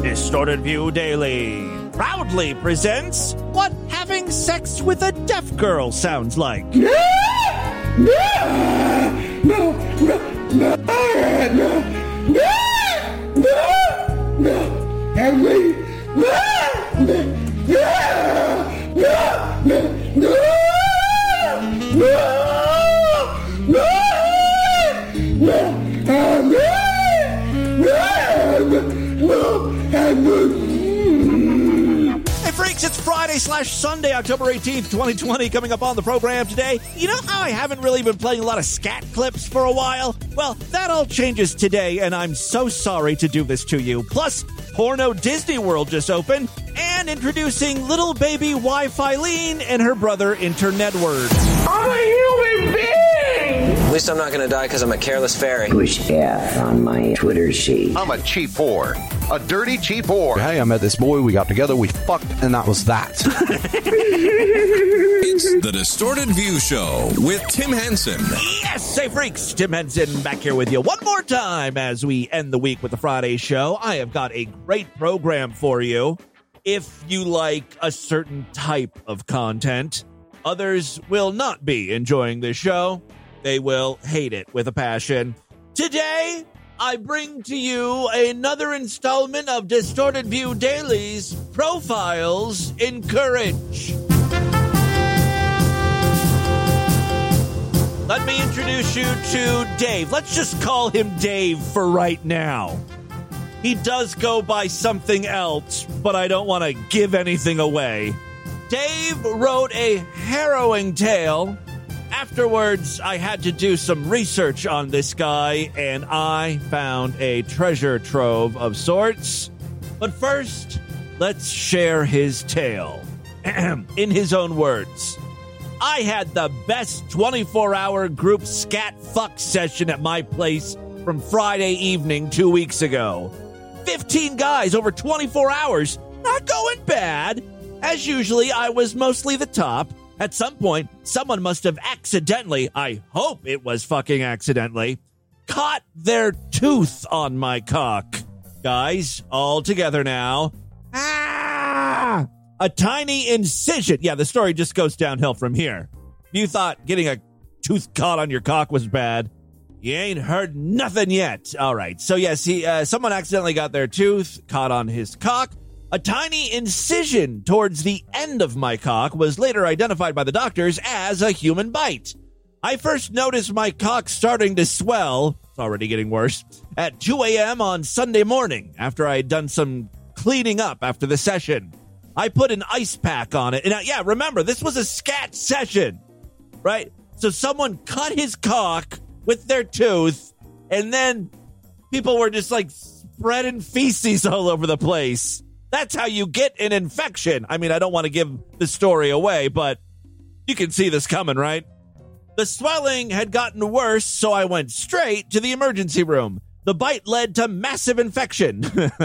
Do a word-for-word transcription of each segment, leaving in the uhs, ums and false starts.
Distorted View Daily proudly presents what having sex with a deaf girl sounds like. No, no, no, no, no, no, no, no, and we, no, no, no, no, no, no, Hey freaks, it's Friday slash Sunday, October eighteenth, twenty twenty, coming up on the program today. You know how I haven't really been playing a lot of scat clips for a while? Well, that all changes today, and I'm so sorry to do this to you. Plus, Porno Disney World just opened, and introducing little baby Wi-Fi-Leen and her brother Internetword. I'm a human being! At least I'm not going to die because I'm a careless fairy. Push F on my Twitter sheet. I'm a cheap whore. A dirty cheap whore. Hey, I met this boy, we got together, we fucked, and that was that. It's the Distorted View Show with Tim Henson. Yes, hey freaks, Tim Henson back here with you one more time as we end the week with the Friday show. I have got a great program for you. If you like a certain type of content, others will not be enjoying this show. They will hate it with a passion. Today, I bring to you another installment of Distorted View Daily's Profiles in Courage. Let me introduce you to Dave. Let's just call him Dave for right now. He does go by something else, but I don't want to give anything away. Dave wrote a harrowing tale. Afterwards, I had to do some research on this guy, and I found a treasure trove of sorts. But first, let's share his tale. In his own words, I had the best twenty-four hour group scat fuck session at my place from Friday evening two weeks ago. fifteen guys over twenty-four hours, not going bad. As usually, I was mostly the top. At some point, someone must have accidentally, I hope it was fucking accidentally, caught their tooth on my cock. Guys, all together now. Ah! A tiny incision. Yeah, the story just goes downhill from here. You thought getting a tooth caught on your cock was bad. You ain't heard nothing yet. All right. So, yes, he, uh, someone accidentally got their tooth caught on his cock. A tiny incision towards the end of my cock was later identified by the doctors as a human bite. I first noticed my cock starting to swell, it's already getting worse, at two a.m. on Sunday morning after I had done some cleaning up after the session. I put an ice pack on it. And, uh, yeah, remember, this was a scat session, right? So someone cut his cock with their tooth, and then people were just, like, spreading feces all over the place. That's how you get an infection. I mean, I don't want to give the story away, but you can see this coming, right? The swelling had gotten worse, so I went straight to the emergency room. The bite led to massive infection.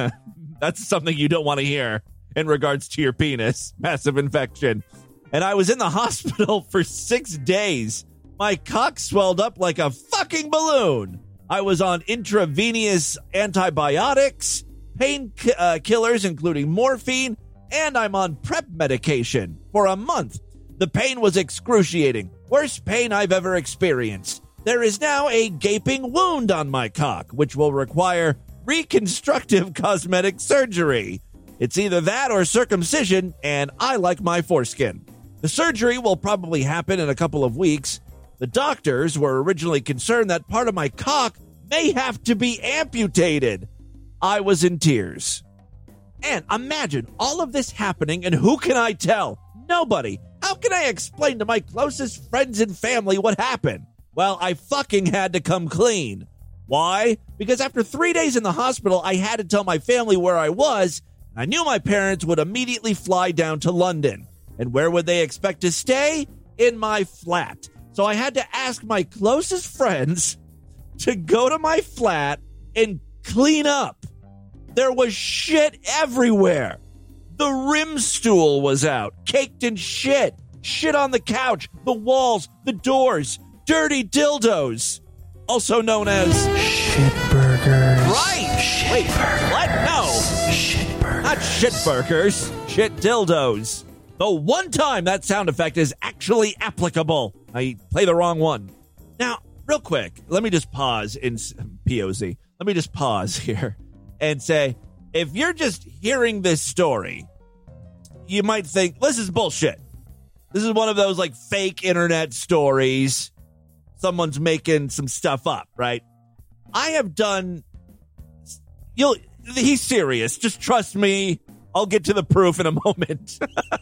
That's something you don't want to hear in regards to your penis. Massive infection. And I was in the hospital for six days. My cock swelled up like a fucking balloon. I was on intravenous antibiotics, pain uh, killers, including morphine, and I'm on PrEP medication for a month. The pain was excruciating. Worst pain I've ever experienced. There is now a gaping wound on my cock, which will require reconstructive cosmetic surgery. It's either that or circumcision, and I like my foreskin. The surgery will probably happen in a couple of weeks. The doctors were originally concerned that part of my cock may have to be amputated. I was in tears. And imagine all of this happening, and who can I tell? Nobody. How can I explain to my closest friends and family what happened? Well, I fucking had to come clean. Why? Because after three days in the hospital, I had to tell my family where I was. I knew my parents would immediately fly down to London. And where would they expect to stay? In my flat. So I had to ask my closest friends to go to my flat and clean up. There was shit everywhere. The rim stool was out, caked in shit. Shit on the couch, the walls, the doors, dirty dildos. Also known as shit burgers. Right. Shit Wait, burgers. what? No. Shit Not shit burgers, shit dildos. The one time that sound effect is actually applicable. I play the wrong one. Now, real quick, let me just pause in P O Z. Let me just pause here and say, if you're just hearing this story, you might think, this is bullshit. This is one of those like fake internet stories. Someone's making some stuff up, right? I have done, you'll, he's serious. Just trust me. I'll get to the proof in a moment.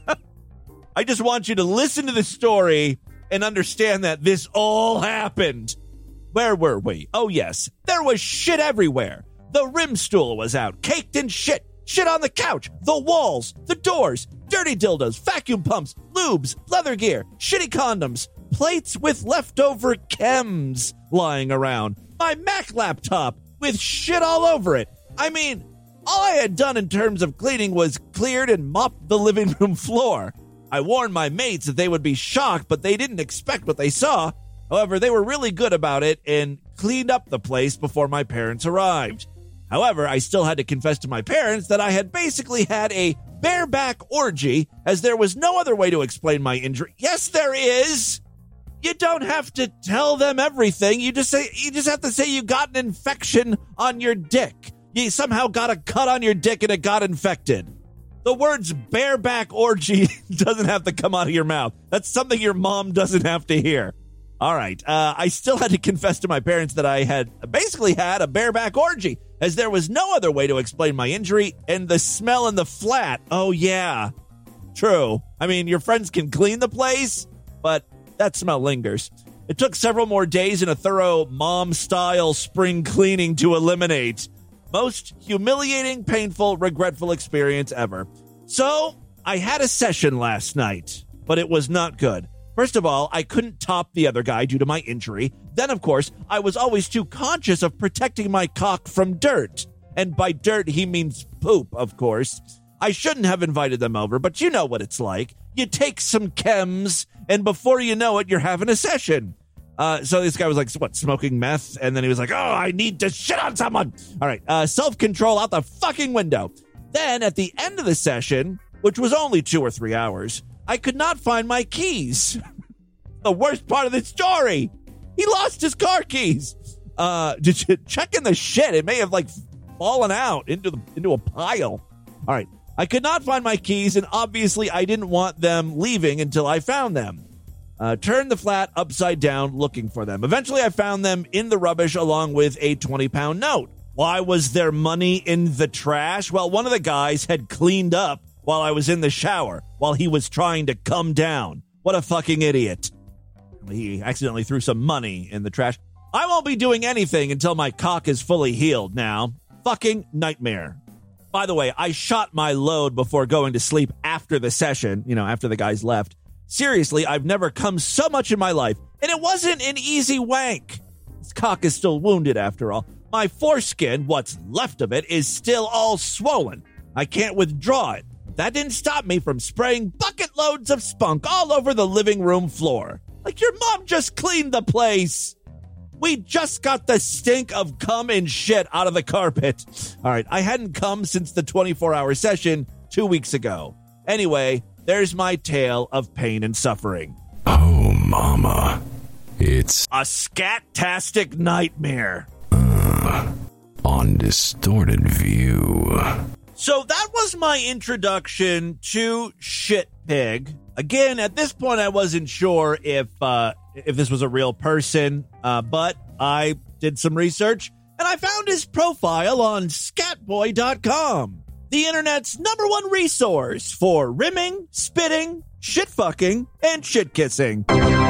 I just want you to listen to the story and understand that this all happened. Where were we? Oh, yes. There was shit everywhere. The rim stool was out, caked in shit. Shit on the couch, the walls, the doors, dirty dildos, vacuum pumps, lubes, leather gear, shitty condoms, plates with leftover chems lying around, my Mac laptop with shit all over it. I mean, all I had done in terms of cleaning was cleared and mopped the living room floor. I warned my mates that they would be shocked, but they didn't expect what they saw. However, they were really good about it and cleaned up the place before my parents arrived. However, I still had to confess to my parents that I had basically had a bareback orgy, as there was no other way to explain my injury. Yes, there is. You don't have to tell them everything. You just say you just have to say you got an infection on your dick. You somehow got a cut on your dick and it got infected. The words bareback orgy doesn't have to come out of your mouth. That's something your mom doesn't have to hear. All right. Uh, I still had to confess to my parents that I had basically had a bareback orgy, as there was no other way to explain my injury, and the smell in the flat. Oh, yeah. True. I mean, your friends can clean the place, but that smell lingers. It took several more days and a thorough mom-style spring cleaning to eliminate. Most humiliating, painful, regretful experience ever. So, I had a session last night, but it was not good. First of all, I couldn't top the other guy due to my injury. Then, of course, I was always too conscious of protecting my cock from dirt. And by dirt, he means poop, of course. I shouldn't have invited them over, but you know what it's like. You take some chems, and before you know it, you're having a session. Uh, so this guy was like, what, smoking meth? And then he was like, oh, I need to shit on someone. All right, uh, self-control out the fucking window. Then, at the end of the session, which was only two or three hours, I could not find my keys. The worst part of the story. He lost his car keys. Uh, did you check in the shit? It may have like fallen out into the into a pile. All right. I could not find my keys, and obviously I didn't want them leaving until I found them. Uh, turned the flat upside down looking for them. Eventually I found them in the rubbish along with a twenty pound note. Why was there money in the trash? Well, one of the guys had cleaned up while I was in the shower, while he was trying to come down. What a fucking idiot. He accidentally threw some money in the trash. I won't be doing anything until my cock is fully healed now. Fucking nightmare. By the way, I shot my load before going to sleep after the session, you know, after the guys left. Seriously, I've never come so much in my life, and it wasn't an easy wank. This cock is still wounded after all. My foreskin, what's left of it, is still all swollen. I can't withdraw it. That didn't stop me from spraying bucket loads of spunk all over the living room floor. Like your mom just cleaned the place. We just got the stink of cum and shit out of the carpet. All right, I hadn't come since the twenty-four hour session two weeks ago. Anyway, there's my tale of pain and suffering. Oh, mama. It's a scat-tastic nightmare. Uh, on Distorted View. So that was my introduction to Shit Pig. Again, at this point, I wasn't sure if uh, if this was a real person, uh, but I did some research, and I found his profile on scatboy dot com, the internet's number one resource for rimming, spitting, shit-fucking, and shit-kissing.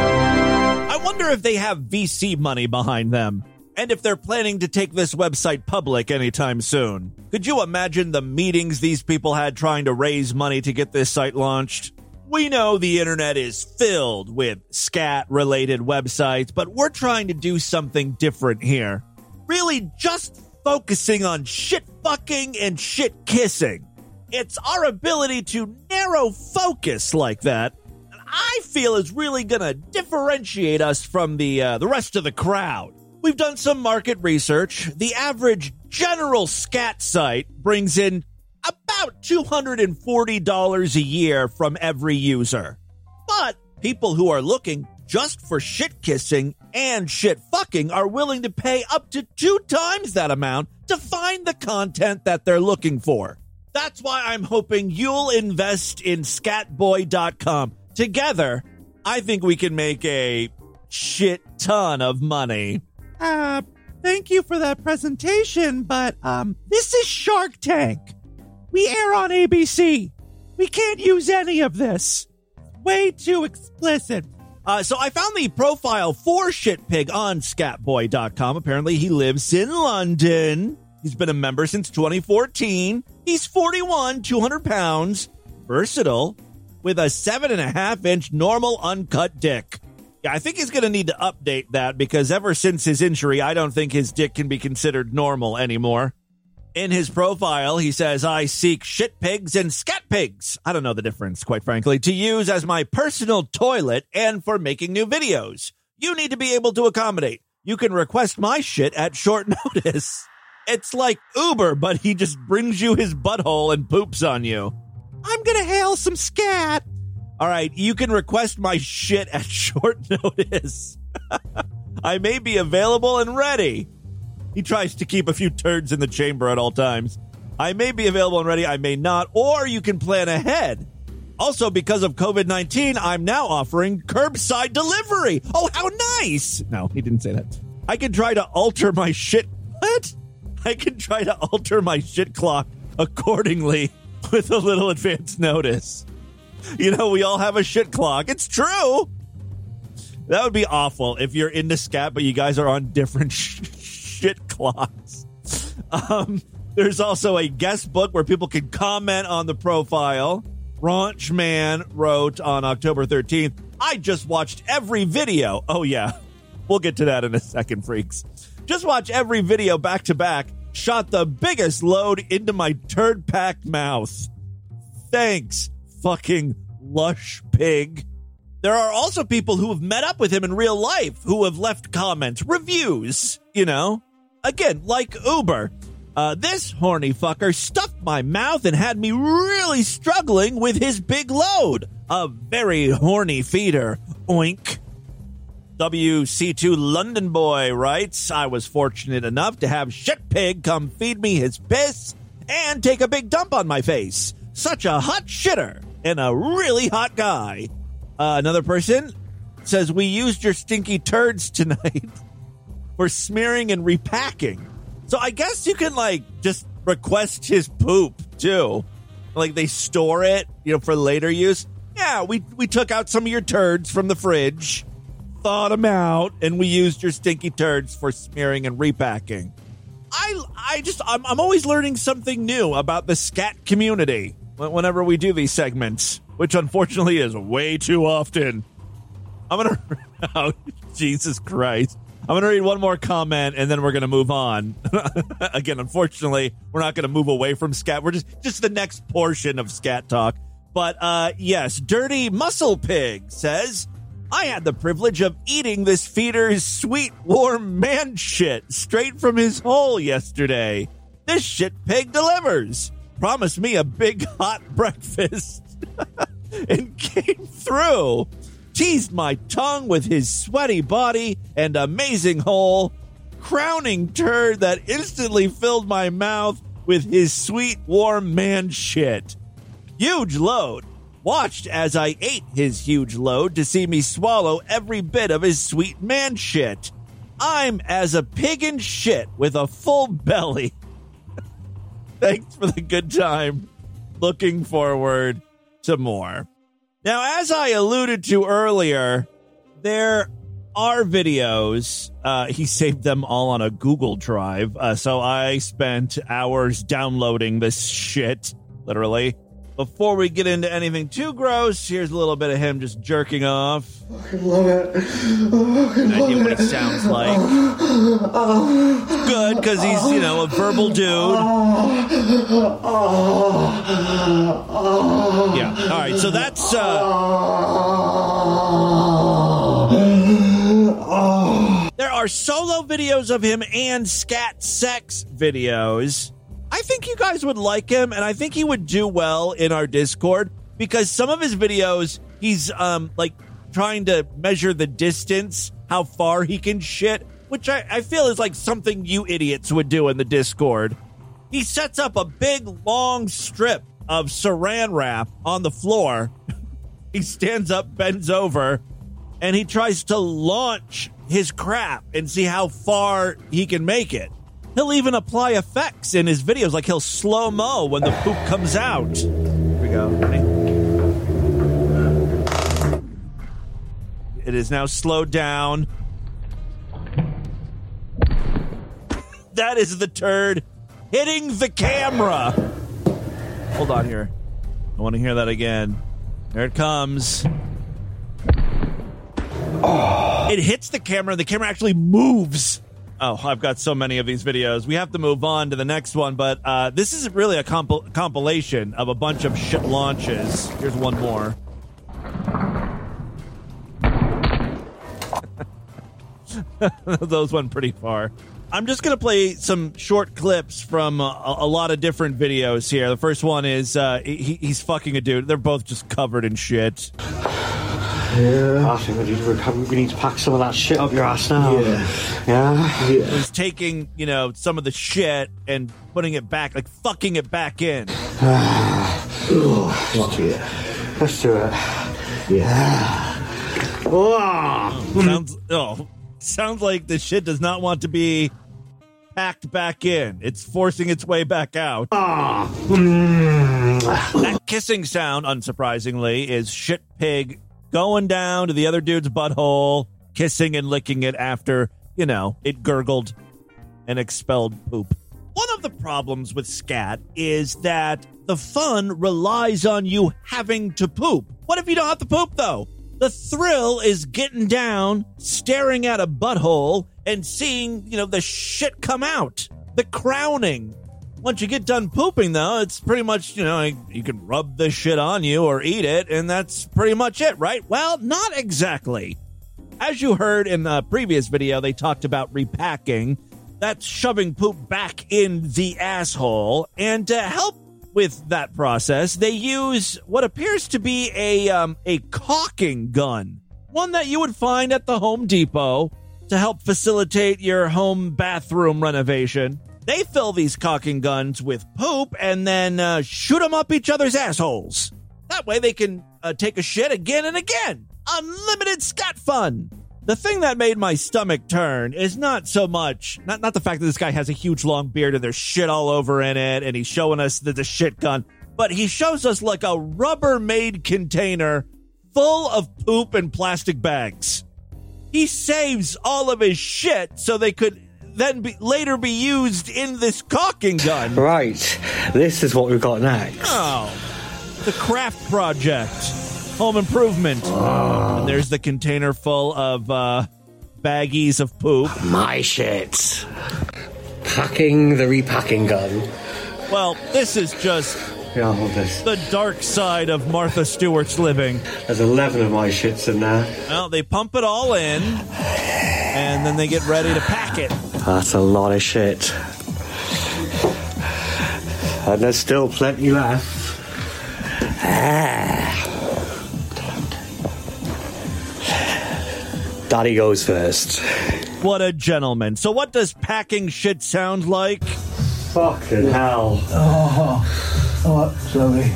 I wonder if they have V C money behind them, and if they're planning to take this website public anytime soon. Could you imagine the meetings these people had trying to raise money to get this site launched? We know the internet is filled with scat-related websites, but we're trying to do something different here. Really just focusing on shit-fucking and shit-kissing. It's our ability to narrow focus like that, and I feel is really going to differentiate us from the uh, the rest of the crowd. We've done some market research. The average general scat site brings in about two hundred forty dollars a year from every user. But people who are looking just for shit kissing and shit fucking are willing to pay up to two times that amount to find the content that they're looking for. That's why I'm hoping you'll invest in scatboy dot com. Together, I think we can make a shit ton of money. Uh, thank you for that presentation, but um, this is Shark Tank. We air on A B C. We can't use any of this. Way too explicit. Uh, so I found the profile for Shitpig on scatboy dot com. Apparently he lives in London. He's been a member since twenty fourteen. He's forty-one, two hundred pounds, versatile, with a seven and a half inch normal uncut dick. Yeah, I think he's going to need to update that because ever since his injury, I don't think his dick can be considered normal anymore. In his profile, he says, I seek shit pigs and scat pigs. I don't know the difference, quite frankly, to use as my personal toilet and for making new videos. You need to be able to accommodate. You can request my shit at short notice. It's like Uber, but he just brings you his butthole and poops on you. I'm going to hail some scat. All right, you can request my shit at short notice. I may be available and ready. He tries to keep a few turds in the chamber at all times. I may be available and ready, I may not, or you can plan ahead. Also, because of covid nineteen, I'm now offering curbside delivery. Oh, how nice. No, he didn't say that. I can try to alter my shit. What? I can try to alter my shit clock accordingly with a little advance notice. You know, we all have a shit clock. It's true. That would be awful if you're into scat, but you guys are on different sh- shit clocks. Um, there's also a guest book where people can comment on the profile. Raunch Man wrote on October thirteenth, I just watched every video. Oh, yeah. We'll get to that in a second, freaks. Just watch every video back to back. Shot the biggest load into my turd-packed mouth. Thanks, fucking lush pig. There are also people who have met up with him in real life who have left comments, reviews, you know. Again, like Uber. Uh, this horny fucker stuffed my mouth and had me really struggling with his big load. A very horny feeder. Oink. W C two London Boy writes, I was fortunate enough to have Shitpig come feed me his piss and take a big dump on my face. Such a hot shitter and a really hot guy. Uh, another person says, we used your stinky turds tonight for smearing and repacking. So I guess you can, like, just request his poop, too. Like, they store it, you know, for later use. Yeah, we, we took out some of your turds from the fridge, thawed them out, and we used your stinky turds for smearing and repacking. I, I just, I'm, I'm always learning something new about the scat community whenever we do these segments, which unfortunately is way too often. I'm going to, oh, Jesus Christ. I'm going to read one more comment, and then we're going to move on. Again, unfortunately, we're not going to move away from scat. We're just, just the next portion of scat talk. But, uh, yes, Dirty Muscle Pig says, I had the privilege of eating this feeder's sweet, warm man shit straight from his hole yesterday. This shit pig delivers. Promised me a big, hot breakfast and came through. Teased my tongue with his sweaty body and amazing hole, crowning turd that instantly filled my mouth with his sweet, warm man shit. Huge load. Watched as I ate his huge load to see me swallow every bit of his sweet man shit. I'm as a pig in shit with a full belly. Thanks for the good time. Looking forward to more. Now, as I alluded to earlier, there are videos. Uh, he saved them all on a Google Drive. Uh, so I spent hours downloading this shit, literally. Before we get into anything too gross, here's a little bit of him just jerking off. I love it. Oh, I idea love what it. he sounds like. Oh, oh, It's good, because he's, you know, a verbal dude. oh, oh, oh, Yeah. All right, so that's... Uh, oh. there are solo videos of him and scat sex videos. I think you guys would like him, and I think he would do well in our Discord because some of his videos, he's um like trying to measure the distance, how far he can shit, which I, I feel is like something you idiots would do in the Discord. He sets up a big, long strip of saran wrap on the floor. He stands up, bends over, and he tries to launch his crap and see how far he can make it. He'll even apply effects in his videos, like he'll slow-mo when the poop comes out. Here we go. It is now slowed down. That is the turd hitting the camera. Hold on here. I want to hear that again. There it comes. Oh. It hits the camera. The camera actually moves. Oh, I've got so many of these videos. We have to move on to the next one, but uh, this is really a comp- compilation of a bunch of shit launches. Here's one more. Those went pretty far. I'm just going to play some short clips from a, a lot of different videos here. The first one is uh, he, he's fucking a dude. They're both just covered in shit. Yeah. I think we need, to, we need to pack some of that shit up your ass now. Yeah. Yeah? Yeah. He's taking, you know, some of the shit and putting it back, like fucking it back in. Oh, fuck it. Let's do it. Yeah. Oh. Sounds, oh. Sounds like the shit does not want to be packed back in. It's forcing its way back out. Oh. Mm. That kissing sound, unsurprisingly, is Shit Pig going down to the other dude's butthole, kissing and licking it after, you know, it gurgled and expelled poop. One of the problems with scat is that the fun relies on you having to poop. What if you don't have to poop, though? The thrill is getting down, staring at a butthole, and seeing, you know, the shit come out. The crowning. Once you get done pooping, though, it's pretty much, you know, you can rub the shit on you or eat it, and that's pretty much it, right? Well, not exactly. As you heard in the previous video, they talked about repacking. That's shoving poop back in the asshole. And to help with that process, they use what appears to be a um, a caulking gun, one that you would find at the Home Depot to help facilitate your home bathroom renovation. They fill these caulking guns with poop and then uh, shoot them up each other's assholes. That way they can uh, take a shit again and again. Unlimited scat fun. The thing that made my stomach turn is not so much, not, not the fact that this guy has a huge long beard and there's shit all over in it and he's showing us the, the shit gun, but he shows us like a Rubbermaid container full of poop and plastic bags. He saves all of his shit so they could then be, later be used in this caulking gun. Right. This is what we've got next. Oh. The craft project. Home improvement. Oh. And there's the container full of uh, baggies of poop. My shit. Packing the repacking gun. Well, this is just yeah, hold this. The dark side of Martha Stewart's living. There's eleven of my shits in there. Well, they pump it all in, and then they get ready to pack it. That's a lot of shit. And there's still plenty left. Ah. Daddy goes first. What a gentleman. So what does packing shit sound like? Fucking hell. Oh, oh, sorry.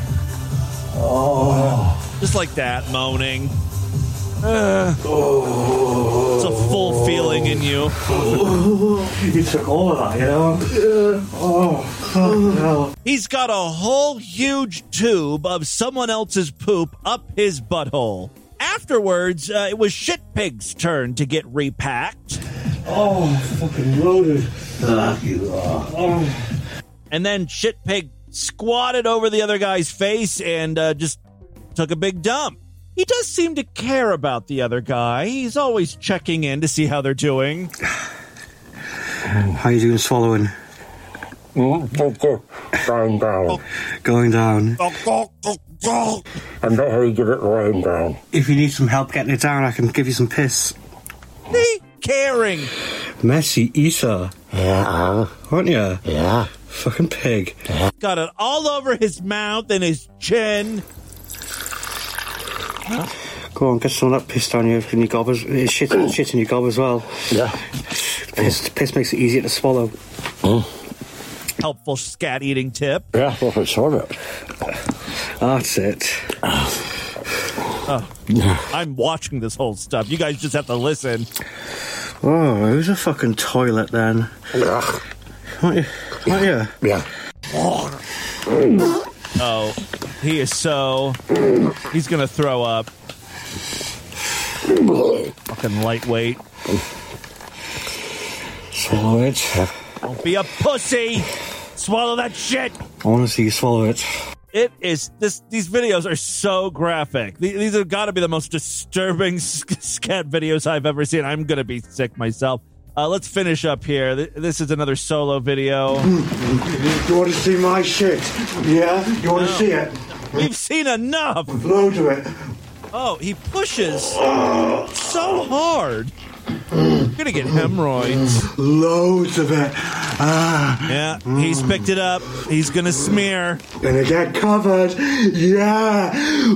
Oh. Just like that, moaning. Uh, oh. It's a full feeling in you. Oh. You took all of that, you know? Oh, fuck hell. He's got a whole huge tube of someone else's poop up his butthole. Afterwards, uh, it was Shit Pig's turn to get repacked. Oh, fucking loaded. Oh. And then Shit Pig squatted over the other guy's face and uh, just took a big dump. He does seem to care about the other guy. He's always checking in to see how they're doing. How you doing swallowing? Going down. Going down. And not how you get it lying down. If you need some help getting it down, I can give you some piss. Me caring. Messy Issa. Yeah. Aren't you? Yeah. Fucking pig. Got it all over his mouth and his chin. Huh? Go on, get some of that piss down your, in your gob. As, shit, shit in your gob as well. Yeah. Piss, piss makes it easier to swallow. Mm. Helpful scat eating tip. Yeah, well, it's all right. That's it. Oh, I'm watching this whole stuff. You guys just have to listen. Oh, who's a fucking toilet then? Yeah. Aren't you? Aren't you? Yeah. Oh, he is so... He's gonna throw up. Fucking lightweight. Swallow it. Don't be a pussy! Swallow that shit! I want to see you swallow it. It is... this. These videos are so graphic. These have got to be the most disturbing scat videos I've ever seen. I'm gonna be sick myself. Uh, let's finish up here. This is another solo video. You want to see my shit? Yeah? You want no. to see it? We've seen enough! Loads of it. Oh, he pushes so hard. You're gonna get hemorrhoids. Loads of it. Ah. Yeah, he's picked it up. He's gonna smear. Gonna get covered. Yeah.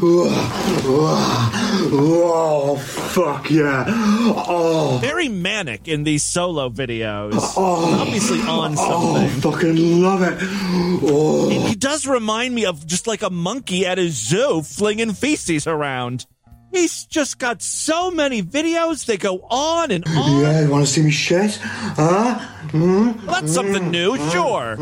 Oh, fuck yeah. Oh. Very manic in these solo videos. Oh. Obviously on something. Oh, fucking love it. Oh. He, he does remind me of just like a monkey at a zoo flinging feces around. He's just got so many videos. They go on and on. Yeah, you want to see me shit? Huh? Mm? Well, that's something new, sure.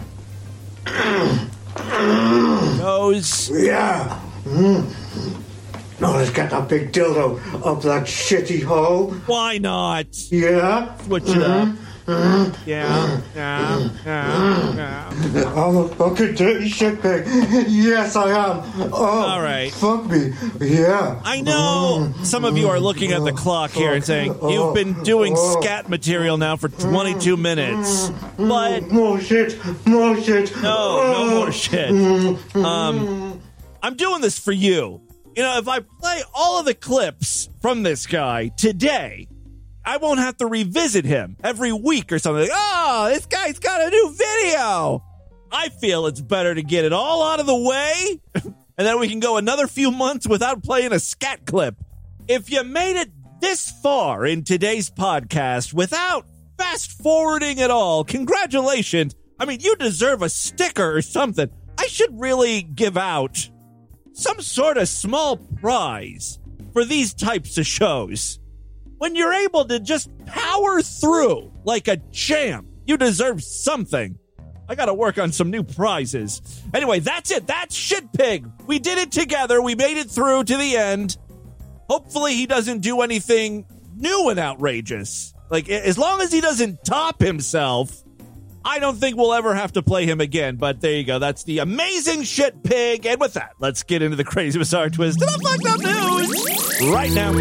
Goes. Yeah. Mm. Now let's get that big dildo up that shitty hole. Why not? Yeah. Switch it up. Mm-hmm. Yeah, yeah, yeah, yeah. I'm a fucking dirty shit pig. Yes, I am. Oh, all right. Fuck me. Yeah. I know some of you are looking at the clock here and saying, you've been doing scat material now for twenty-two minutes. But... More shit. More shit. No, no more shit. Um, I'm doing this for you. You know, if I play all of the clips from this guy today, I won't have to revisit him every week or something. Like, oh, this guy's got a new video. I feel it's better to get it all out of the way, and then we can go another few months without playing a scat clip. If you made it this far in today's podcast without fast forwarding at all, congratulations. I mean, you deserve a sticker or something. I should really give out some sort of small prize for these types of shows. When you're able to just power through like a champ, you deserve something. I gotta work on some new prizes. Anyway, that's it. That's Shit Pig. We did it together. We made it through to the end. Hopefully he doesn't do anything new and outrageous. Like, as long as he doesn't top himself, I don't think we'll ever have to play him again. But there you go. That's the amazing Shit Pig. And with that, let's get into the crazy, bizarre twist and unfucked up news right now.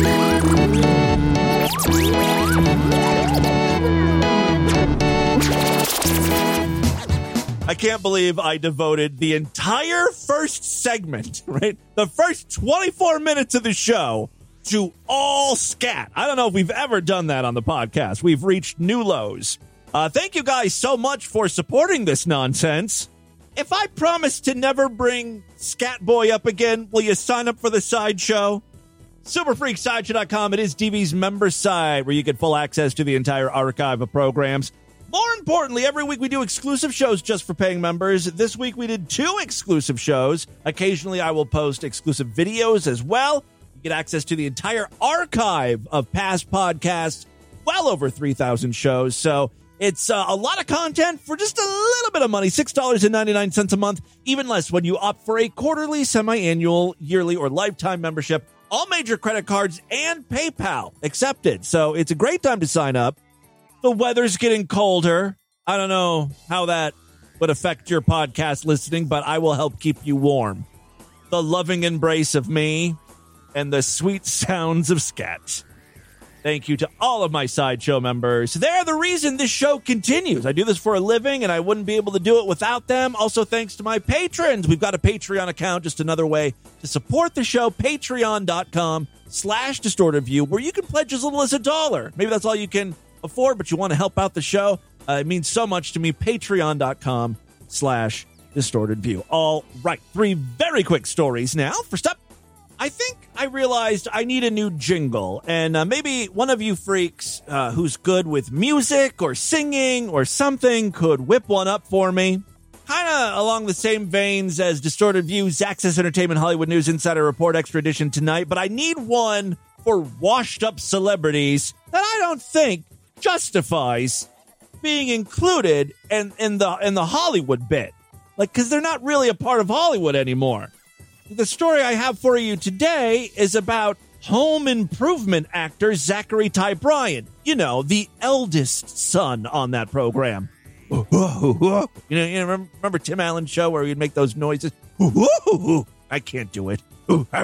I can't believe I devoted the entire first segment, right? The first twenty-four minutes of the show to all scat. I don't know if we've ever done that on the podcast. We've reached new lows. Uh, thank you guys so much for supporting this nonsense. If I promise to never bring Scatboy up again, will you sign up for the sideshow? super freak sideshow dot com. It is D V's member site where you get full access to the entire archive of programs. More importantly, every week we do exclusive shows just for paying members. This week we did two exclusive shows. Occasionally I will post exclusive videos as well. You get access to the entire archive of past podcasts, well over three thousand shows. So it's uh, a lot of content for just a little bit of money, six dollars and ninety-nine cents a month, even less when you opt for a quarterly, semi-annual, yearly, or lifetime membership. All major credit cards and PayPal accepted. So it's a great time to sign up. The weather's getting colder. I don't know how that would affect your podcast listening, but I will help keep you warm. The loving embrace of me and the sweet sounds of scat. Thank you to all of my Sideshow members. They're the reason this show continues. I do this for a living, and I wouldn't be able to do it without them. Also, thanks to my patrons. We've got a Patreon account, just another way to support the show. Patreon.com slash Distorted View, where you can pledge as little as a dollar. Maybe that's all you can afford, but you want to help out the show. Uh, it means so much to me. Patreon.com slash distorted view. All right. Three very quick stories now. First up, I think I realized I need a new jingle. And uh, maybe one of you freaks uh, who's good with music or singing or something could whip one up for me. Kind of along the same veins as Distorted Views, Access Entertainment, Hollywood News Insider Report Extra Edition tonight. But I need one for washed up celebrities that I don't think justifies being included in, in the in the Hollywood bit. Like, because they're not really a part of Hollywood anymore. The story I have for you today is about home improvement actor Zachary Ty Bryan. You know, the eldest son on that program. You know, you know remember, remember Tim Allen's show where he'd make those noises? I can't do it.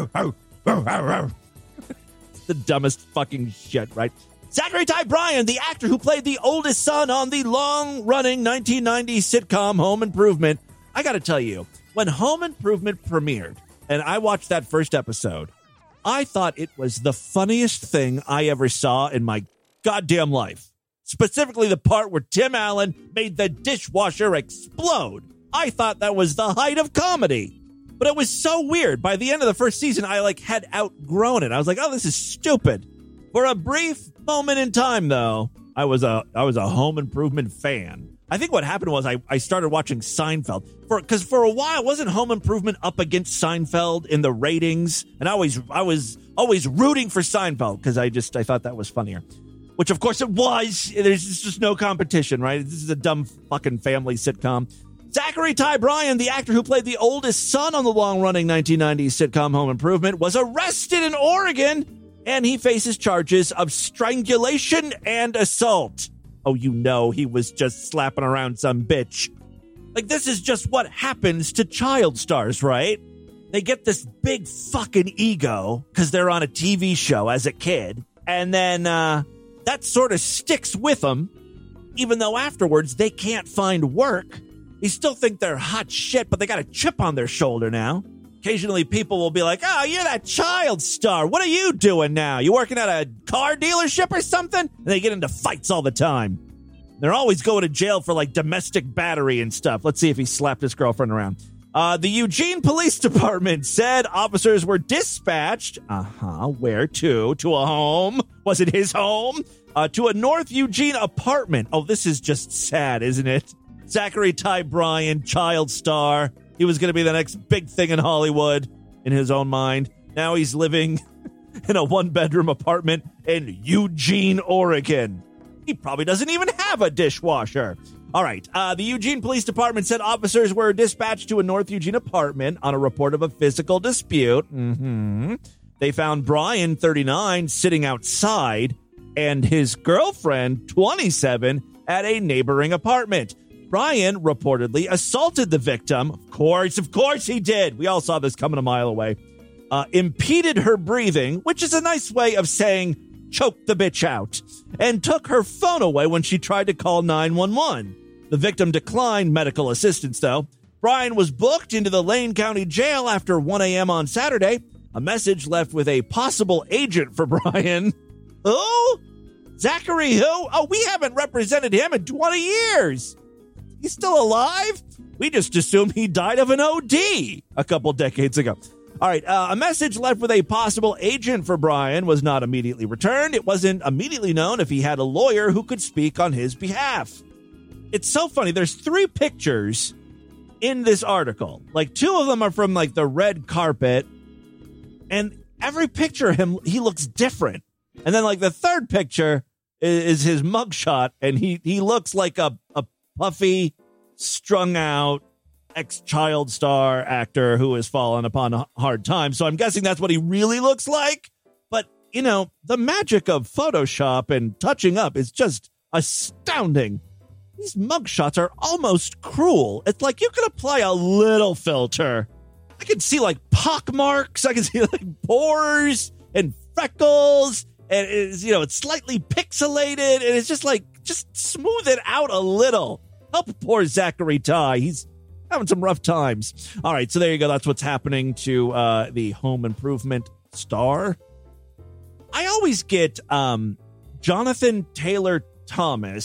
It's the dumbest fucking shit, right? Zachary Ty Bryan, the actor who played the oldest son on the long-running nineteen nineties sitcom Home Improvement. I got to tell you, when Home Improvement premiered, and I watched that first episode, I thought it was the funniest thing I ever saw in my goddamn life. Specifically the part where Tim Allen made the dishwasher explode. I thought that was the height of comedy. But it was so weird. By the end of the first season, I like had outgrown it. I was like, oh, this is stupid. For a brief moment in time, though, I was a I was a Home Improvement fan. I think what happened was I, I started watching Seinfeld. For because for a while, wasn't Home Improvement up against Seinfeld in the ratings? And I always I was always rooting for Seinfeld because I just I thought that was funnier. Which, of course, it was. There's just no competition, right? This is a dumb fucking family sitcom. Zachary Ty Bryan, the actor who played the oldest son on the long-running nineteen nineties sitcom Home Improvement, was arrested in Oregon, and he faces charges of strangulation and assault. Oh, you know he was just slapping around some bitch. Like, this is just what happens to child stars, right? They get this big fucking ego because they're on a T V show as a kid, and then uh, that sort of sticks with them, even though afterwards they can't find work. They still think they're hot shit, but they got a chip on their shoulder now. Occasionally people will be like, oh, you're that child star. What are you doing now? You working at a car dealership or something? And they get into fights all the time. They're always going to jail for, like, domestic battery and stuff. Let's see if he slapped his girlfriend around. Uh, the Eugene Police Department said officers were dispatched. Uh-huh. Where to? To a home? Was it his home? Uh, to a North Eugene apartment. Oh, this is just sad, isn't it? Zachary Ty Bryan, child star. He was going to be the next big thing in Hollywood in his own mind. Now he's living in a one-bedroom apartment in Eugene, Oregon. He probably doesn't even have a dishwasher. All right. Uh, the Eugene Police Department said officers were dispatched to a North Eugene apartment on a report of a physical dispute. Mm-hmm. They found Bryan, thirty-nine, sitting outside, and his girlfriend, twenty-seven, at a neighboring apartment. Bryan reportedly assaulted the victim. Of course, of course he did. We all saw this coming a mile away. Uh, impeded her breathing, which is a nice way of saying choke the bitch out, and took her phone away when she tried to call nine one one. The victim declined medical assistance, though. Bryan was booked into the Lane County Jail after one a.m. on Saturday. A message left with a possible agent for Bryan. Who? Zachary who? Oh, we haven't represented him in twenty years. He's still alive? We just assumed he died of an O D a couple decades ago. All right, uh, a message left with a possible agent for Bryan was not immediately returned. It wasn't immediately known if he had a lawyer who could speak on his behalf. It's so funny. There's three pictures in this article. Like, two of them are from, like, the red carpet, and every picture of him, he looks different. And then, like, the third picture is, is his mugshot, and he, he looks like a, a puffy, strung-out, ex-child star actor who has fallen upon hard times. So I'm guessing that's what he really looks like. But, you know, the magic of Photoshop and touching up is just astounding. These mugshots are almost cruel. It's like you can apply a little filter. I can see, like, pock marks. I can see, like, pores and freckles. And, it's, you know, it's slightly pixelated. And it's just, like, just smooth it out a little. Help poor Zachary Ty. He's having some rough times. All right, so there you go. That's what's happening to uh, the Home Improvement star. I always get um, Jonathan Taylor Thomas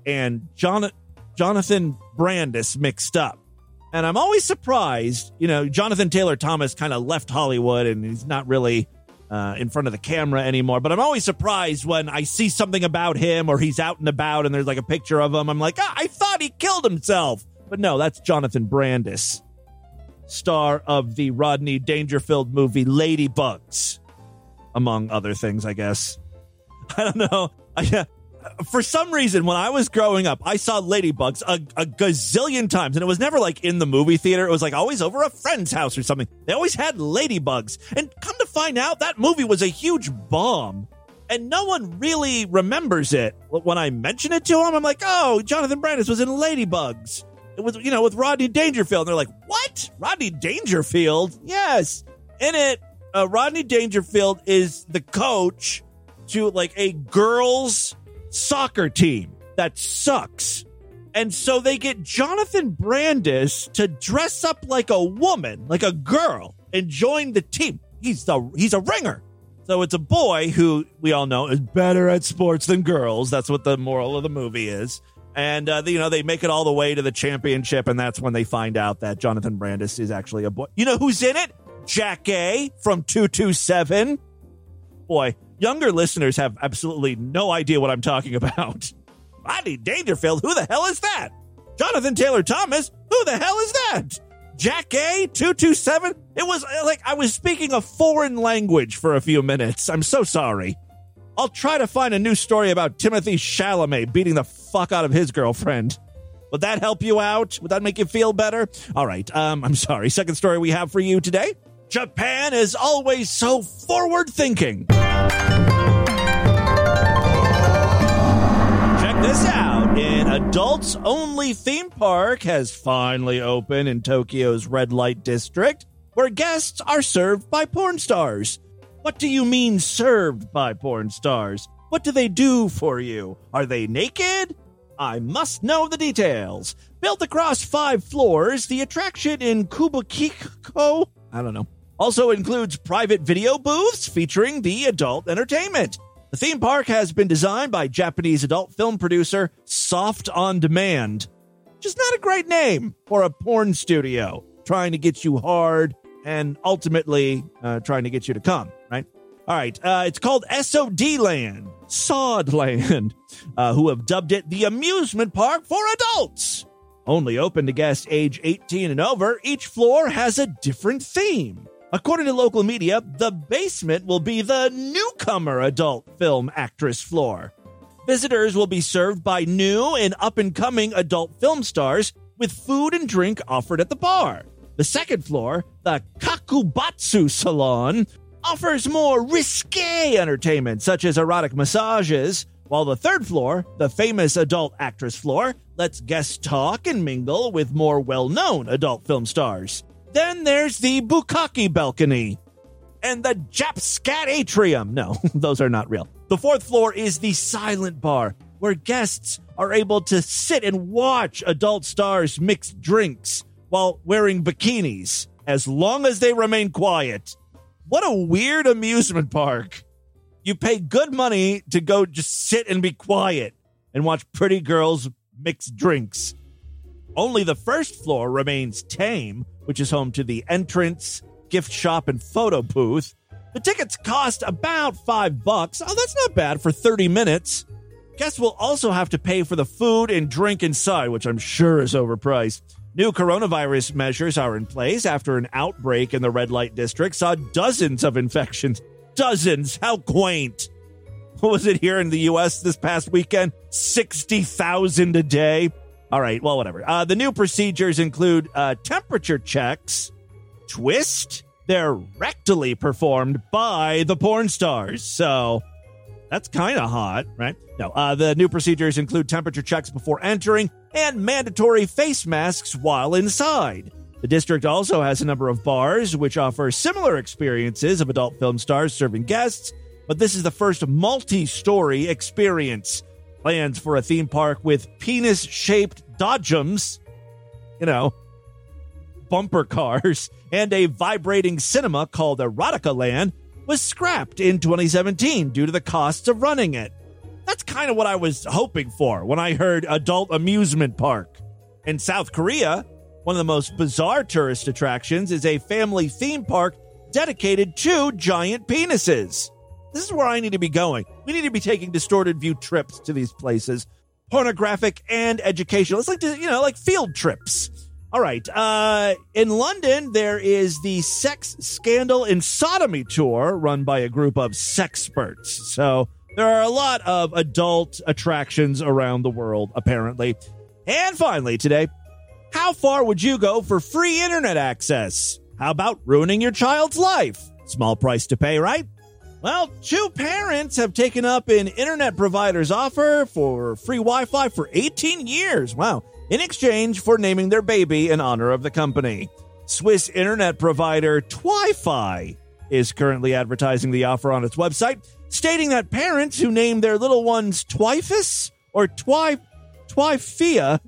and John- Jonathan Brandis mixed up. And I'm always surprised, you know, Jonathan Taylor Thomas kind of left Hollywood and he's not really uh, in front of the camera anymore. But I'm always surprised when I see something about him or he's out and about and there's like a picture of him. I'm like, ah, I thought he killed himself. But no, that's Jonathan Brandis, star of the Rodney Dangerfield movie Ladybugs, among other things, I guess. I don't know. I, for some reason, when I was growing up, I saw Ladybugs a, a gazillion times, and it was never like in the movie theater. It was like always over a friend's house or something. They always had Ladybugs. And come to find out, that movie was a huge bomb, and no one really remembers it. When I mention it to them, I'm like, oh, Jonathan Brandis was in Ladybugs. It was, you know, with Rodney Dangerfield. And they're like, what? Rodney Dangerfield? Yes. In it, uh, Rodney Dangerfield is the coach to like a girls' soccer team that sucks. And so they get Jonathan Brandis to dress up like a woman, like a girl, and join the team. He's the he's a ringer. So it's a boy who we all know is better at sports than girls. That's what the moral of the movie is. And, uh, you know, they make it all the way to the championship, and that's when they find out that Jonathan Brandis is actually a boy. You know who's in it? Jack A. from two two seven. Boy, younger listeners have absolutely no idea what I'm talking about. Rodney Dangerfield, who the hell is that? Jonathan Taylor Thomas, who the hell is that? Jack A. two two seven? It was like I was speaking a foreign language for a few minutes. I'm so sorry. I'll try to find a new story about Timothée Chalamet beating the fuck out of his girlfriend. Would that help you out? Would that make you feel better? All right, um, I'm sorry. Second story we have for you today. Japan is always so forward-thinking. Check this out. An adults-only theme park has finally opened in Tokyo's red light district, where guests are served by porn stars. What do you mean served by porn stars? What do they do for you? Are they naked? I must know the details. Built across five floors, the attraction in Kubukiko, I don't know, also includes private video booths featuring the adult entertainment. The theme park has been designed by Japanese adult film producer Soft On Demand, which is not a great name for a porn studio trying to get you hard and ultimately uh, trying to get you to come, right? All right, uh, it's called S O D Land, Sod Land, uh, who have dubbed it the amusement park for adults. Only open to guests age eighteen and over, each floor has a different theme. According to local media, the basement will be the newcomer adult film actress floor. Visitors will be served by new and up-and-coming adult film stars with food and drink offered at the bar. The second floor, the Kakubatsu Salon, offers more risque entertainment such as erotic massages, while the third floor, the famous adult actress floor, lets guests talk and mingle with more well-known adult film stars. Then there's the Bukkake balcony and the Japscat atrium. No, those are not real. The fourth floor is the silent bar, where guests are able to sit and watch adult stars mix drinks while wearing bikinis, as long as they remain quiet. What a weird amusement park. You pay good money to go just sit and be quiet and watch pretty girls mix drinks. Only the first floor remains tame, which is home to the entrance, gift shop, and photo booth. The tickets cost about five bucks. Oh, that's not bad for thirty minutes. Guests will also have to pay for the food and drink inside, which I'm sure is overpriced. New coronavirus measures are in place after an outbreak in the red light district saw dozens of infections. Dozens! How quaint! What was it here in the U S this past weekend? sixty thousand a day? All right, well, whatever. Uh, the new procedures include uh, temperature checks, twist. They're rectally performed by the porn stars, so that's kind of hot, right? No, uh, the new procedures include temperature checks before entering and mandatory face masks while inside. The district also has a number of bars which offer similar experiences of adult film stars serving guests, but this is the first multi-story experience. Plans for a theme park with penis-shaped dodgems, you know, bumper cars, and a vibrating cinema called Erotica Land was scrapped in twenty seventeen due to the costs of running it. That's That's kind of what I was hoping for when I heard adult amusement park. In South Korea, one of the most bizarre tourist attractions is a family theme park dedicated to giant penises. This is where I need to be going. We need to be taking Distorted View trips to these places. Pornographic and educational. It's like, you know, like field trips. All right. Uh, in London, there is the Sex Scandal and Sodomy Tour run by a group of sexperts. So there are a lot of adult attractions around the world, apparently. And finally today, how far would you go for free internet access? How about ruining your child's life? Small price to pay, right? Well, two parents have taken up an internet provider's offer for free Wi-Fi for eighteen years. Wow. In exchange for naming their baby in honor of the company. Swiss internet provider Twi-Fi is currently advertising the offer on its website, stating that parents who name their little ones Twifus or Twi Twifia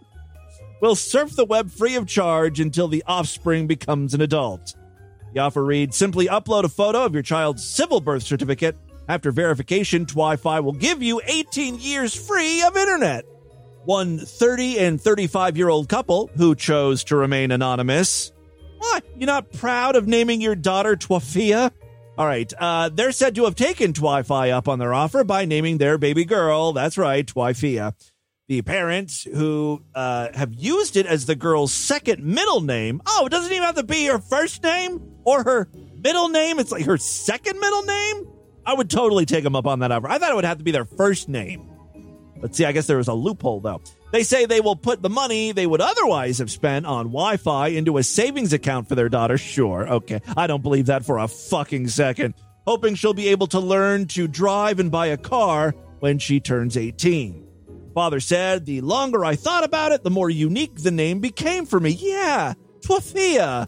will surf the web free of charge until the offspring becomes an adult. The offer reads, simply upload a photo of your child's civil birth certificate. After verification, Twi-Fi will give you eighteen years free of internet. One thirty and thirty-five-year-old couple who chose to remain anonymous. What? You're not proud of naming your daughter Twafia? All right. Uh, they're said to have taken Twi-Fi up on their offer by naming their baby girl. That's right, Twifia. The parents who uh, have used it as the girl's second middle name. Oh, it doesn't even have to be her first name or her middle name. It's like her second middle name. I would totally take them up on that offer. I thought it would have to be their first name. Let's see, I guess there was a loophole, though. They say they will put the money they would otherwise have spent on Wi-Fi into a savings account for their daughter. Sure, okay. I don't believe that for a fucking second. Hoping she'll be able to learn to drive and buy a car when she turns eighteen. Father said, the longer I thought about it, the more unique the name became for me. Yeah, Twafia.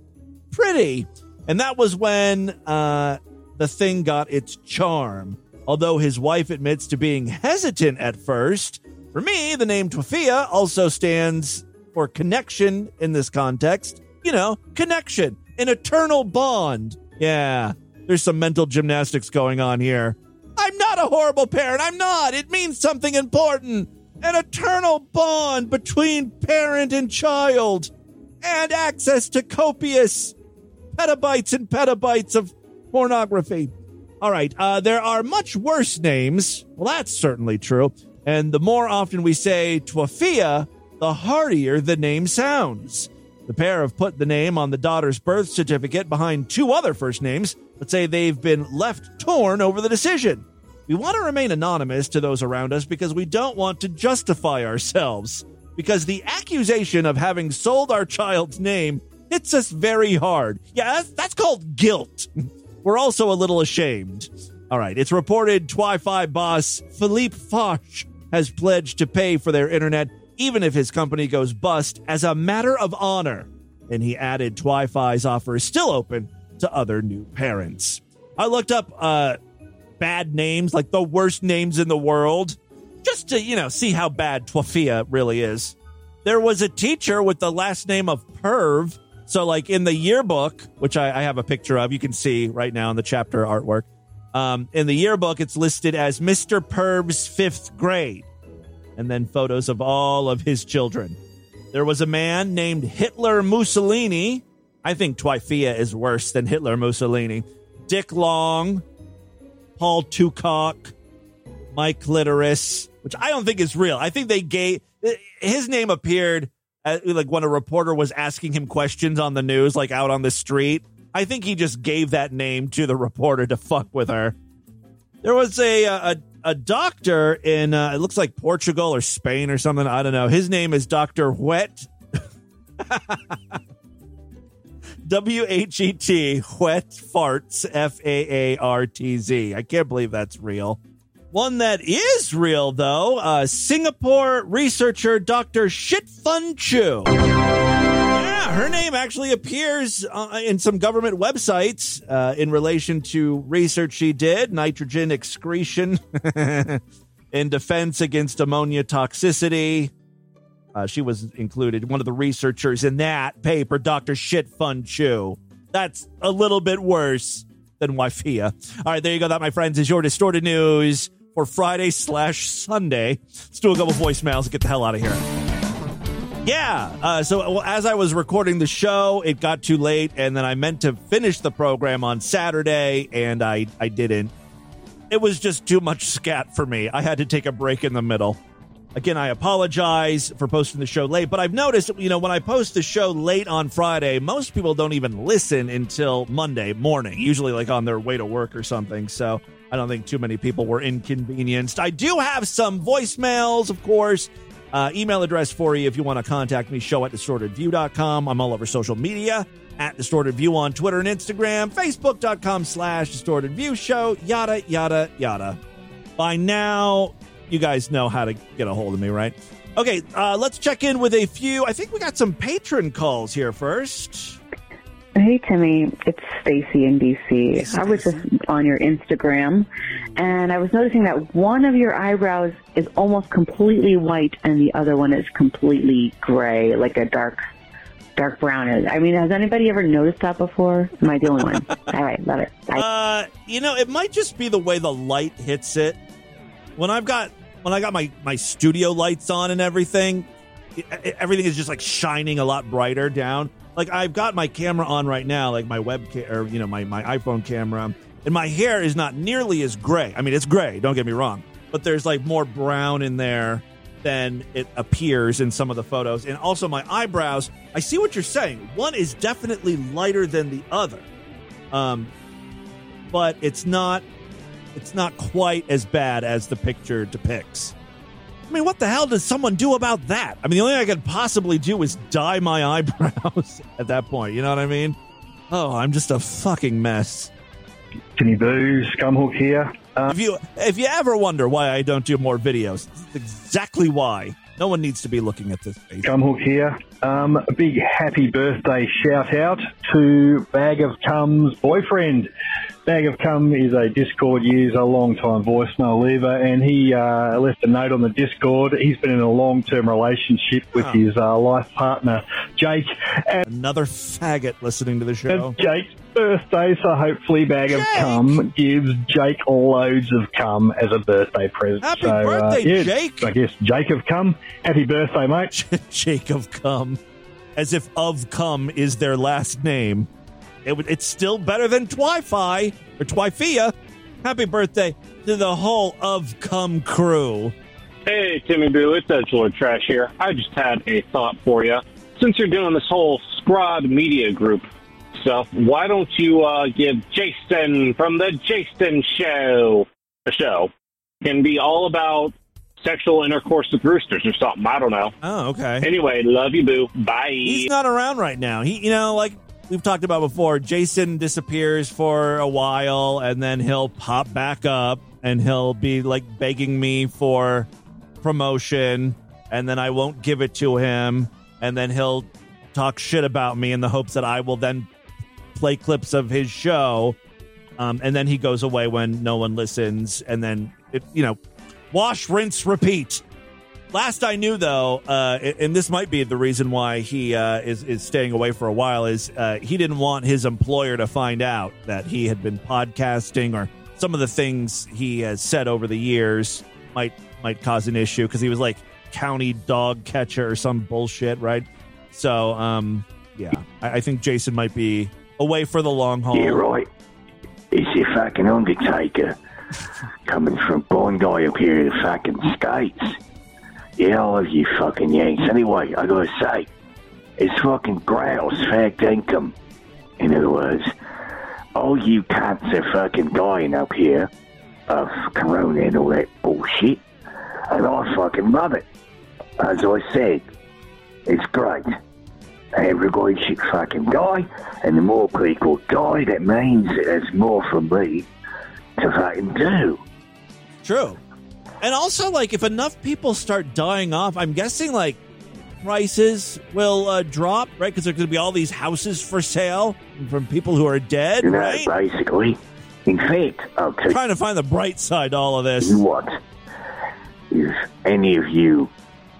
Pretty. And that was when uh, the thing got its charm. Although his wife admits to being hesitant at first, for me, the name Twafia also stands for connection in this context. You know, connection, an eternal bond. Yeah, there's some mental gymnastics going on here. I'm not a horrible parent. I'm not. It means something important. An eternal bond between parent and child. And access to copious petabytes and petabytes of pornography. All right, uh, there are much worse names. Well, that's certainly true. And the more often we say Twafia, the heartier the name sounds. The pair have put the name on the daughter's birth certificate behind two other first names, but say they've been left torn over the decision. We want to remain anonymous to those around us because we don't want to justify ourselves. Because the accusation of having sold our child's name hits us very hard. Yeah, that's, that's called guilt. We're also a little ashamed. All right, it's reported Twi-Fi boss Philippe Foch has pledged to pay for their internet even if his company goes bust as a matter of honor. And he added Twi-Fi's offer is still open to other new parents. I looked up uh, bad names, like the worst names in the world, just to, you know, see how bad Twafia really is. There was a teacher with the last name of Perv. So, like, in the yearbook, which I, I have a picture of, you can see right now in the chapter artwork. Um, in the yearbook, it's listed as Mister Perv's fifth grade. And then photos of all of his children. There was a man named Hitler Mussolini. I think Twifia is worse than Hitler Mussolini. Dick Long, Paul Tucock, Mike Clitoris, which I don't think is real. I think they gave... His name appeared... Uh, like when a reporter was asking him questions on the news, like out on the street. I think he just gave that name to the reporter to fuck with her. There was a a, a doctor in, uh, it looks like Portugal or Spain or something. I don't know. His name is Doctor Wet. W H E T, Wet Farts, F A A R T Z. I can't believe that's real. One that is real, though, uh, Singapore researcher Doctor Shitfun Chu. Yeah, her name actually appears uh, in some government websites uh, in relation to research she did, nitrogen excretion in defense against ammonia toxicity. Uh, she was included, one of the researchers in that paper, Doctor Shitfun Chu. That's a little bit worse than Wifia. All right, there you go. That, my friends, is your Distorted News for Friday slash Sunday. Let's do a couple voicemails and get the hell out of here. Yeah, uh, so well, as I was recording the show, it got too late, and then I meant to finish the program on Saturday, and I, I didn't. It was just too much scat for me. I had to take a break in the middle. Again, I apologize for posting the show late, but I've noticed, you know, when I post the show late on Friday, most people don't even listen until Monday morning, usually like on their way to work or something, so I don't think too many people were inconvenienced. I do have some voicemails, of course. Uh, email address for you if you want to contact me, show at distorted view dot com. I'm all over social media, at Distorted View on Twitter and Instagram, facebook.com slash Distorted View Show, yada, yada, yada. By now, you guys know how to get a hold of me, right? Okay, uh, let's check in with a few. I think we got some patron calls here first. Hey, Timmy. It's Stacy in D C. Hey, I was just on your Instagram, and I was noticing that one of your eyebrows is almost completely white, and the other one is completely gray, like a dark dark brown. I mean, has anybody ever noticed that before? Am I the only one? All right, love it. Bye. Uh, you know, it might just be the way the light hits it. When I've got when I got my, my studio lights on and everything, it, it, everything is just like shining a lot brighter down. Like I've got my camera on right now, like my webcam or you know my, my iPhone camera, and my hair is not nearly as gray. I mean, it's gray. Don't get me wrong, but there's like more brown in there than it appears in some of the photos. And also my eyebrows. I see what you're saying. One is definitely lighter than the other, um, but it's not. It's not quite as bad as the picture depicts. I mean, what the hell does someone do about that? I mean, the only thing I could possibly do is dye my eyebrows at that point. You know what I mean? Oh, I'm just a fucking mess. Timmy Boo, Scumhook here. Uh, if you if you ever wonder why I don't do more videos, this is exactly why. No one needs to be looking at this face. Scumhook here. Um, a big happy birthday shout out to Bag of Cum's boyfriend. Bag of Cum is a Discord user, long-time voicemail leaver, and he uh, left a note on the Discord. He's been in a long-term relationship with oh. his uh, life partner, Jake. And Another faggot listening to the show. It's Jake's birthday, so hopefully Bag Jake. of Cum gives Jake loads of cum as a birthday present. Happy so, birthday, uh, yeah, Jake! I guess Jake of Cum. Happy birthday, mate. Jake of Cum. As if of cum is their last name. It would, it's still better than Twi-Fi or Twifia. Happy birthday to the whole of Cum crew. Hey, Timmy Boo, it's Edgelord Trash here. I just had a thought for you. Since you're doing this whole Scrod Media Group stuff, why don't you uh, give Jason from the Jason Show a show? Can be all about sexual intercourse with roosters or something. I don't know. Oh, okay. Anyway, love you, Boo. Bye. He's not around right now. He, you know, like we've talked about before, Jason disappears for a while, and then he'll pop back up, and he'll be, like, begging me for promotion, and then I won't give it to him, and then he'll talk shit about me in the hopes that I will then play clips of his show, um, and then he goes away when no one listens, and then, it, you know, wash, rinse, repeat. Last I knew, though, uh, and this might be the reason why he uh, is, is staying away for a while, is uh, he didn't want his employer to find out that he had been podcasting, or some of the things he has said over the years might might cause an issue, because he was like county dog catcher or some bullshit, right? So, um, yeah, I, I think Jason might be away for the long haul. Yeah, right. It's your fucking Undertaker coming from Bondi up here to the fucking States. Yeah, all of you fucking Yanks. Anyway, I gotta say, it's fucking grouse fact income. In other words, all you cats are fucking dying up here of corona and all that bullshit, and I fucking love it. As I said, it's great. Everybody should fucking die, and the more people die, that means there's more for me to fucking do. True. And also, like, if enough people start dying off, I'm guessing, like, prices will uh, drop, right? Because there's going to be all these houses for sale from people who are dead, you know, right? Basically. In fact, I'll tell I'm trying to find the bright side to all of this. you what. If any of you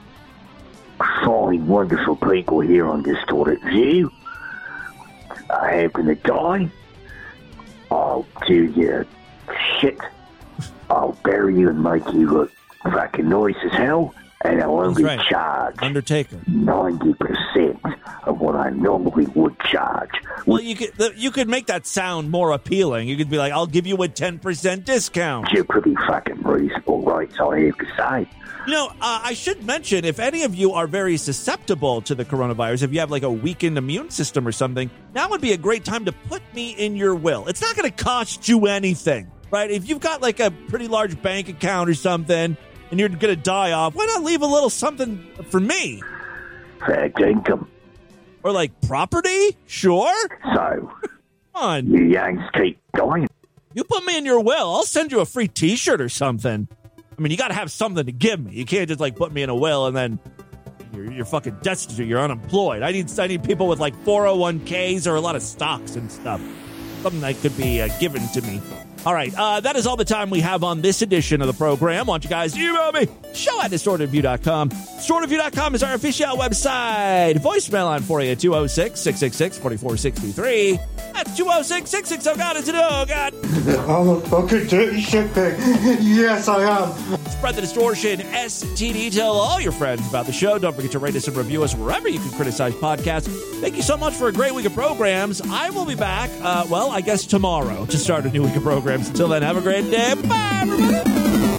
fine, wonderful people here on Distorted View are happen to die, I'll do you shit I'll bury you and make you look fucking nice as hell, and I'll only right. charge Undertaker. ninety percent of what I normally would charge. Well, you could you could make that sound more appealing. You could be like, I'll give you a ten percent discount. You're pretty fucking reasonable rates, I have to say. You know, uh, I should mention, if any of you are very susceptible to the coronavirus, if you have like a weakened immune system or something, now would be a great time to put me in your will. It's not going to cost you anything, right? If you've got like a pretty large bank account or something and you're going to die off, why not leave a little something for me? Fact income. Or like property? Sure. So, come on. You Yanks keep dying. You put me in your will, I'll send you a free t-shirt or something. I mean, you got to have something to give me. You can't just like put me in a will and then you're, you're fucking destitute. You're unemployed. I need I need people with like four oh one k's or a lot of stocks and stuff. Something that could be uh, given to me. All right, uh, that is all the time we have on this edition of the program. Why don't you guys email me? Show at distorted view dot com. distorted view dot com is our official website. Voicemail line for you at two oh six, six six six, four four six three. That's two oh six, six six oh, God, it's a no, God. I'm a fucking dirty shitbag. Yes, I am. Spread the distortion, S T D. Tell all your friends about the show. Don't forget to rate us and review us wherever you can criticize podcasts. Thank you so much for a great week of programs. I will be back, uh, well, I guess tomorrow to start a new week of programs. Until then, have a great day. Bye, everybody.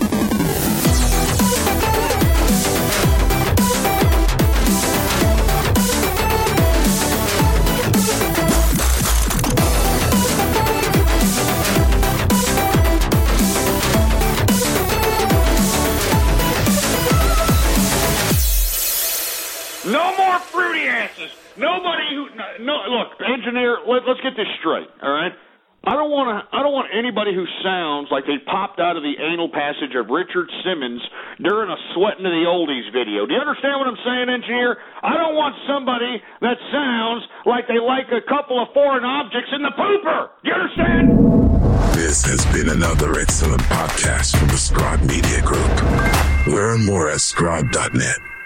No more fruity asses. Nobody who no, no look, engineer. Let, let's get this straight. All right. I don't want to. I don't want anybody who sounds like they popped out of the anal passage of Richard Simmons during a Sweatin' to the Oldies video. Do you understand what I'm saying, engineer? I don't want somebody that sounds like they like a couple of foreign objects in the pooper. Do you understand? This has been another excellent podcast from the Scribe Media Group. Learn more at scribe dot net.